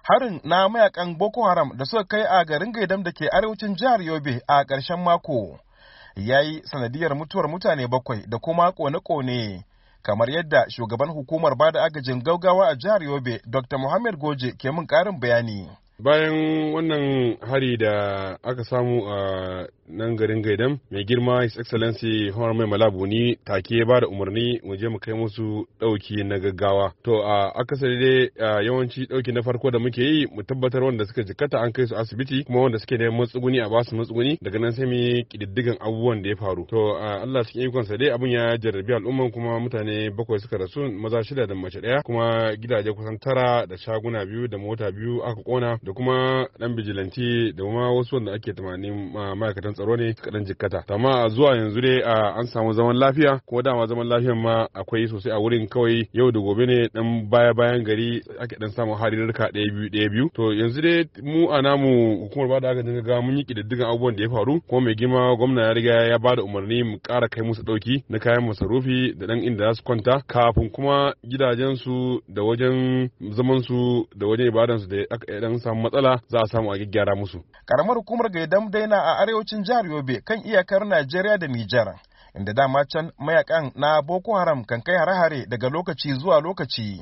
Harin na mayakan Boko Haram da suka kai a garin Gaidam da ke arewacin jihar Yobe a ƙarshen mako ya yi sanadiyar mutuwar mutane 7 da kuma kone-kone, kamar yadda shugaban hukumar bada agajin gaugawa a jihar Yobe Dr. Muhammad Goje ke min ƙarin bayani. Bayan wannan hari da aka samu a nan garin Gaidam, mai girma His Excellency Honorable Mai Malabuni take ba da umarni mu je mu kai musu ɗauki na gaggawa. To a akasari dai yawanci ɗauki na farko da muke yi mu tabbatar wanda suka jikkata an kai su asibiti, kuma wanda suke neman matsuguni a basu matsuguni, daga nan sai mu yi kididdigan abubuwan da ya faru. To Allah cikin ikonsa dai abin ya jarrabi al'umman, kuma mutane 7 suka rasu, maza 6 da mace 1, kuma gidaje kusan 9 da shaguna 2 da mota 2 aka kona, da kuma dan bijilanti da kuma wasu wanda ake tunanin ma'aikatan tsaro ne suka dan jikkata. Amma zuwa yanzu dai an samu zaman lafiya, ko dama zaman lafiyan ma akwai sosai a wurin, kawai yau da gobe ne dan bayan gari ake dan samun harirka ɗaya biyu. To yanzu dai mu a namu hukumar bada agajin gaggawa mun yi kididdigan abubuwan da ya faru, kuma mai girma gwamna ya riga ya bada umarni mu ƙara kai musu ɗauki na kayan masarufi da dan inda za su kwanta, kafin kuma gidajensu da wajen zamansu da wajen ibadansu da aka dan samu matsala za a samu a gyara musu. Karamar hukumar Gaidam daina a arewacin jihar Yobe kan iyakar Najeriya da Nijar, inda dama can mayakan na Boko Haram kan kai hare-hare daga lokaci zuwa lokaci.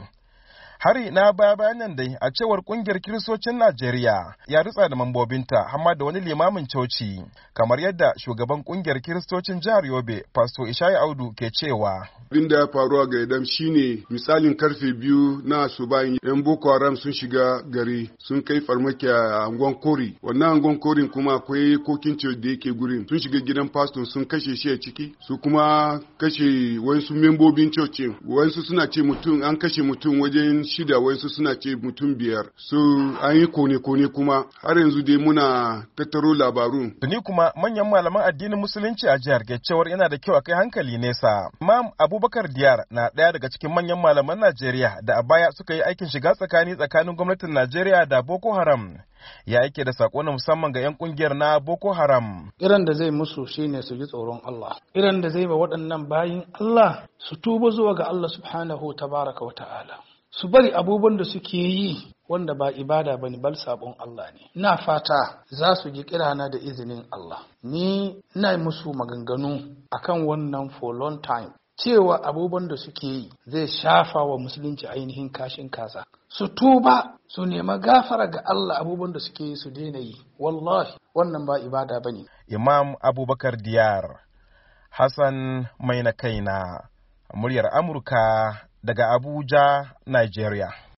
Hari na baya-bayan nan dai a cewar kungiyar Kiristocin Najeriya ya ritsa da mambobinta, hamma da wani limamin coci, kamar yadda shugaban kungiyar Kiristocin jihar Yobe Pastor Ishaya Audu ke cewa. Abin da ya faru a Gaidam shine misalin karfe 2 na asubahin yan Boko Haram sun shiga gari, sun kai farmaki a angon Kori. Wannan angon Korin kuma akwai kokin ce da yake gurin. Sun shiga gidan pastor sun kashe shi a ciki, su kuma kashe wasu membobin cocin. Wasu suna ce mutum an kashe mutum wajen 6, wasu suna ce mutum 5. So an yi kone-kone kuma har yanzu dai muna tattaro labarun. Tuni kuma manyan malaman addinin musulunci a jihar ke cewar yana da kyau a kai hankali nesa. Imam Abubakar Diyar na ɗaya daga cikin manyan malaman Najeriya da a baya suka yi aikin shiga tsakanin gwamnatin Najeriya da Boko Haram. Ya aike da sako na musamman ga 'yan kungiyar na Boko Haram. Irin da zai musu shine su ji tsoron Allah. Irin da zai ba waɗannan bayin Allah su tuba zuwa ga Allah subhanahu tabaraka wa ta'ala. Su bari abubuwan da suke yi wanda ba ibada bane, bal sabon Allah ne. Ina fata za su ji kirana da izinin Allah. Ni ina musu maganganu akan wannan for long time, cewa abubuwan da suke yi zai shafa wa musulunci ainihin kashin kasa. Su tuba, su nema gafara ga Allah, abubuwan da suke yi su daina yi. Wallahi wannan ba ibada bane. Imam Abubakar Diyar, Hassan Mai na kaina, muryar Amurka daga Abuja, Nigeria.